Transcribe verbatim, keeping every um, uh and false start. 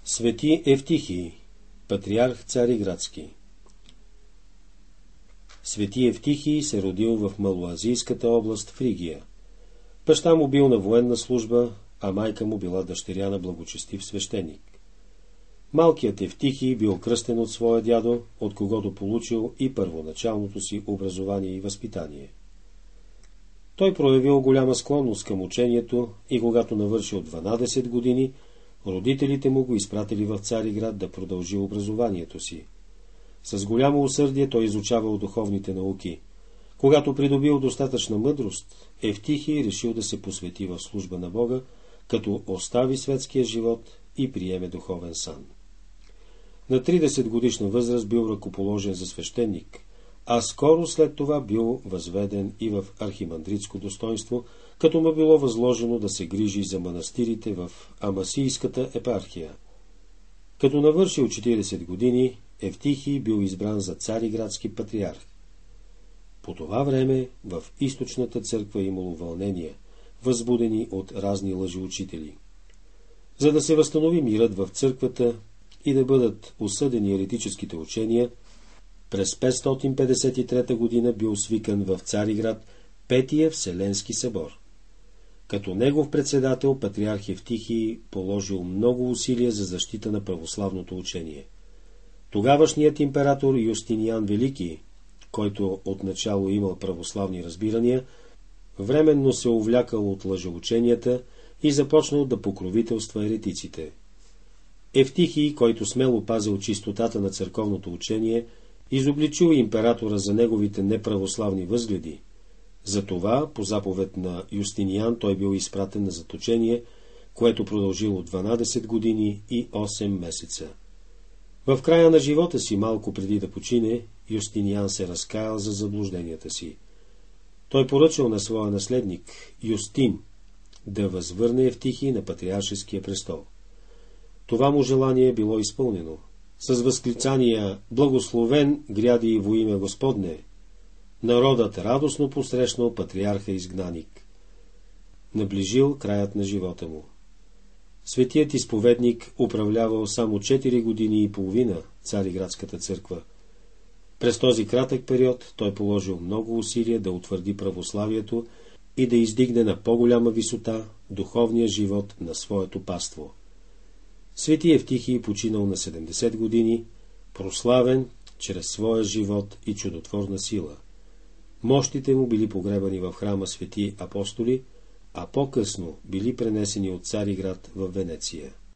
Свети Евтихий, патриарх Цариградски. Свети Евтихий се родил в Малоазийската област Фригия. Баща му бил на военна служба, а майка му била дъщеря на благочестив свещеник. Малкият Евтихий бил кръстен от своя дядо, от когото получил и първоначалното си образование и възпитание. Той проявил голяма склонност към учението и когато навършил дванадесет години, родителите му го изпратили в Цариград да продължи образованието си. С голямо усърдие той изучавал духовните науки. Когато придобил достатъчна мъдрост, Евтихий решил да се посвети в служба на Бога, като остави светския живот и приеме духовен сан. На тридесет годишна възраст бил ръкоположен за свещеник, а скоро след това бил възведен и в архимандритско достоинство, като му било възложено да се грижи за манастирите в Амасийската епархия. Като навършил четиридесет години, Евтихий бил избран за цариградски патриарх. По това време в източната църква имало вълнения, възбудени от разни лъжеучители. За да се възстанови мирът в църквата и да бъдат осъдени еретическите учения, през петстотин петдесет и трета година бил свикан в Цариград Петия Вселенски събор. Като негов председател, патриарх Евтихий положил много усилия за защита на православното учение. Тогавашният император Юстиниан Велики, който отначало имал православни разбирания, временно се увлякал от лъжеученията и започнал да покровителства еретиците. Евтихий, който смело пазил чистотата на църковното учение, изобличил императора за неговите неправославни възгледи. Затова, по заповед на Юстиниан, той бил изпратен на заточение, което продължило дванадесет години и осем месеца. В края на живота си, малко преди да почине, Юстиниан се разкаял за заблужденията си. Той поръчал на своя наследник, Юстин, да възвърне Евтихий на патриаршеския престол. Това му желание било изпълнено. С възклицания «Благословен гряди и во име Господне», народът радостно посрещнал патриарха изгнаник. Наближил краят на живота му. Светият изповедник управлявал само четири години и половина Цариградската църква. През този кратък период той положил много усилия да утвърди православието и да издигне на по-голяма висота духовния живот на своето паство. Свети Евтихий починал на седемдесет години, прославен чрез своя живот и чудотворна сила. Мощите му били погребани в храма Свети Апостоли, а по-късно били пренесени от Цариград в Венеция.